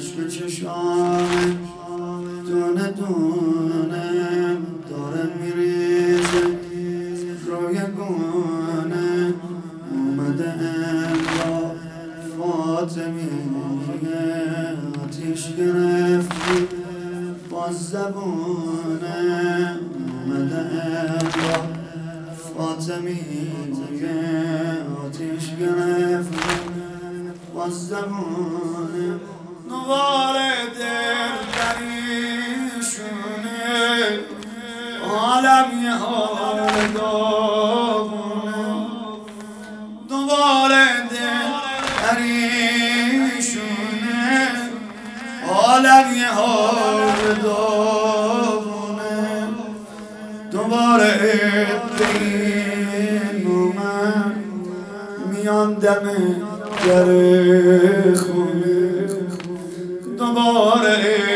عشق چشام دونه دونه داره میریزه روی گونه اومده امرا فاطمیه آتیش گرفتی با زبونه اومده امرا فاطمیه آتیش گرفتی با زبونه نوار دل دریشونه عالم یه حال داغونه نوار دل دریشونه عالم یه حال داغونه دوباره دین اومد میان دم در خونه دوباره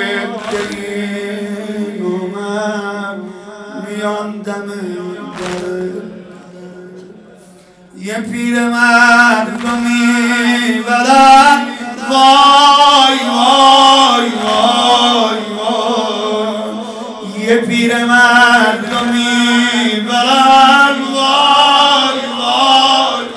دین اومد میان دم در یه پیر مردمی برن وای وای وای وای یه پیر مردمی برن وای وای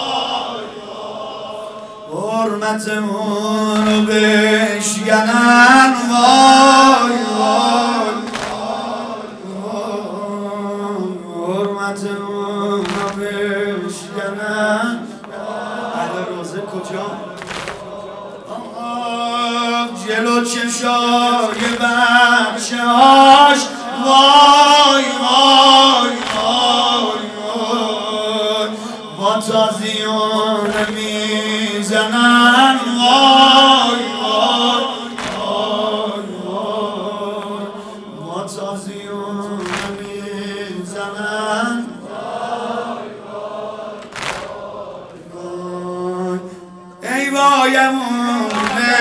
حرمتمونو بشکنن وای وای حرمتمونو بشکنن اهل روزه کجا؟ جلو چشای بچه هاش وای وای وای وای با تازیون میزنن وای وای وای وای با تازیون میزنن وای وای ای وایمونه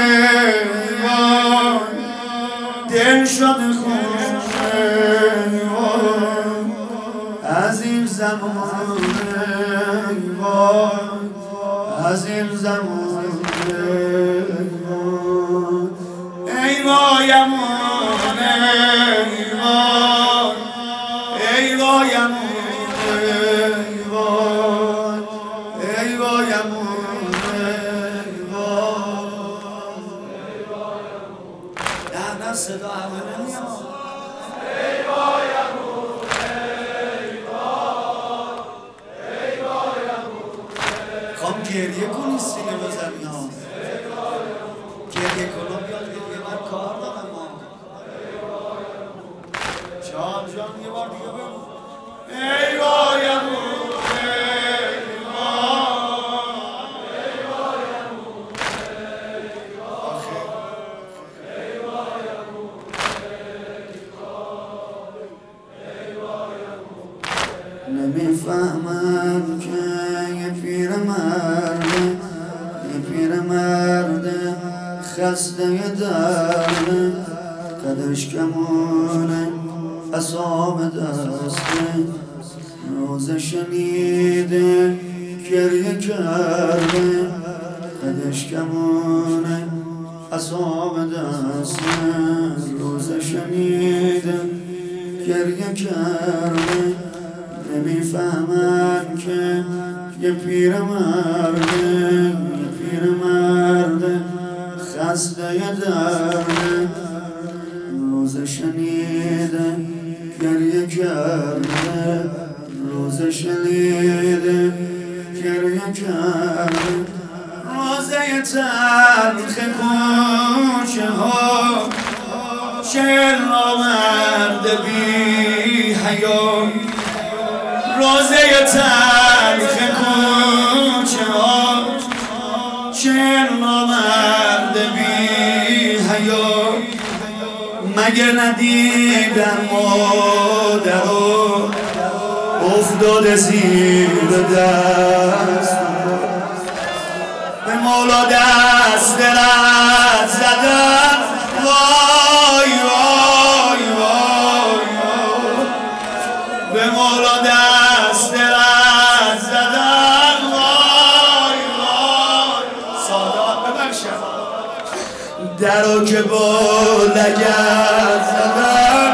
دل شده خونه از این زمانه از این زمانه ای وایمونه ای وایمونه ای وایمونه نه صدا همه نمیاد ای وایمونه ای وایمونه خب گریه کنی سینه بزنی ها گریه کنم بیاد یه من کار دارم ها جان یه بار دیگه بگو ای وایمونه نمیفهمم که یه پیر مرده خسته درده قدش کمونه اصاب دسته روزه شنیده گریه کرده قدش کمونه اصاب دسته روزه شنیده گریه کرده نمیفهمن که یه پیر مرده خسته درده روزه شنیده گریه کرده روزه شنیده گریه کرده روزه تلخ کوچه ها چهل نامرد بی حیا روزه تلخ کوچه ها چهل نامرد بی حیا مگه ندیدن مادرو افتاده زیر دست به مولا دست دلت زدن وای وای وای به مولا دست دلت زدن وای وای سادات ببخشم درو که با لگت زدن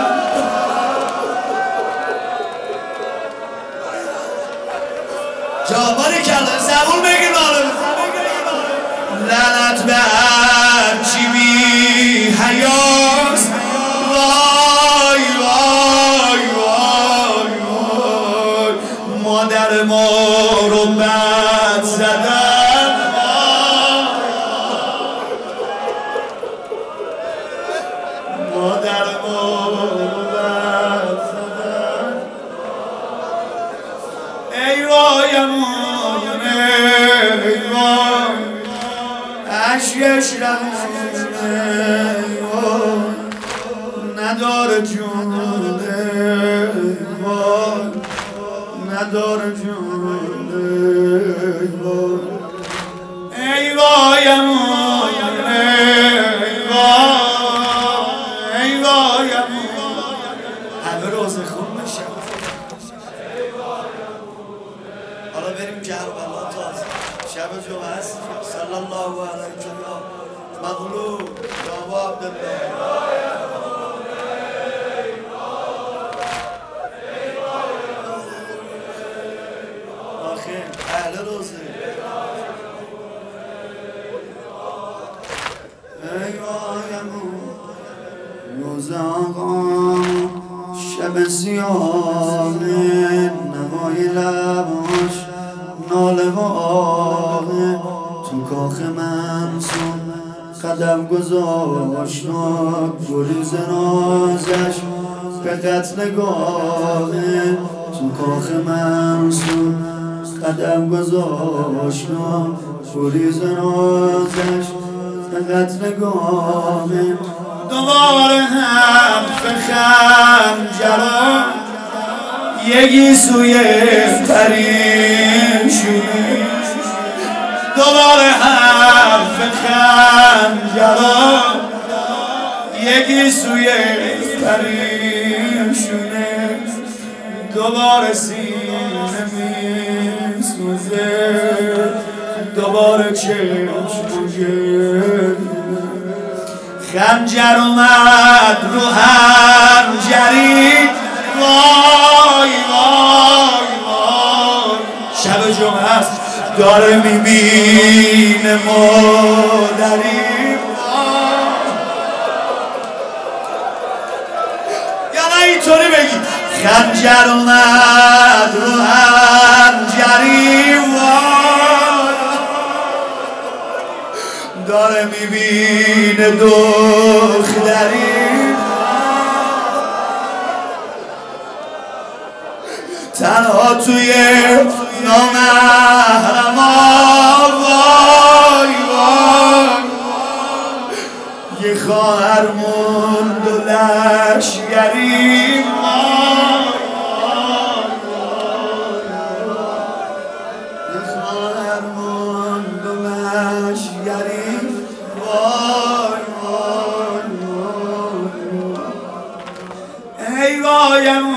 جاباری کلا زبون بگیر مالو لعنت به هرچی بی حیاست وای وای وای وای مادر ما رو بد زدن مادر ما رو بد زدن ای وایمون ای وای اشکش رمونه نداره جونه وای نداره جونه ای وایمون ای وایمون همه روزه خون بشه حالا بریم کربلا تازه شب جمعه است صلی الله علیه و مغلوب یا عبدالله آخه اهل روزه ای وایمون روز آقا شب سیاه نوای لباش ناله و آه تو کاخ منصور قدم گذاشت گریز نازش به قتل گاه تو کاخ منصور قدم گذاشت گریز نازش به قتل گاه دوباره هم خنجران یکی سوی پریشونه دوباره حرف خنجران یکی سوی پریشونه دوباره سینه میسوزه دوباره چشم گریه خنجر اومد رو خنجری وای وای وای شب جمعه است داره میبینه مادری یا اینطوری بگی خنجر اومد رو خنجری وای داره میبینه دختری تنها توی نامحرما وای وای یه خواهر موند و لشگری یه خواهر موند و لشگری وای وای وای ای وایم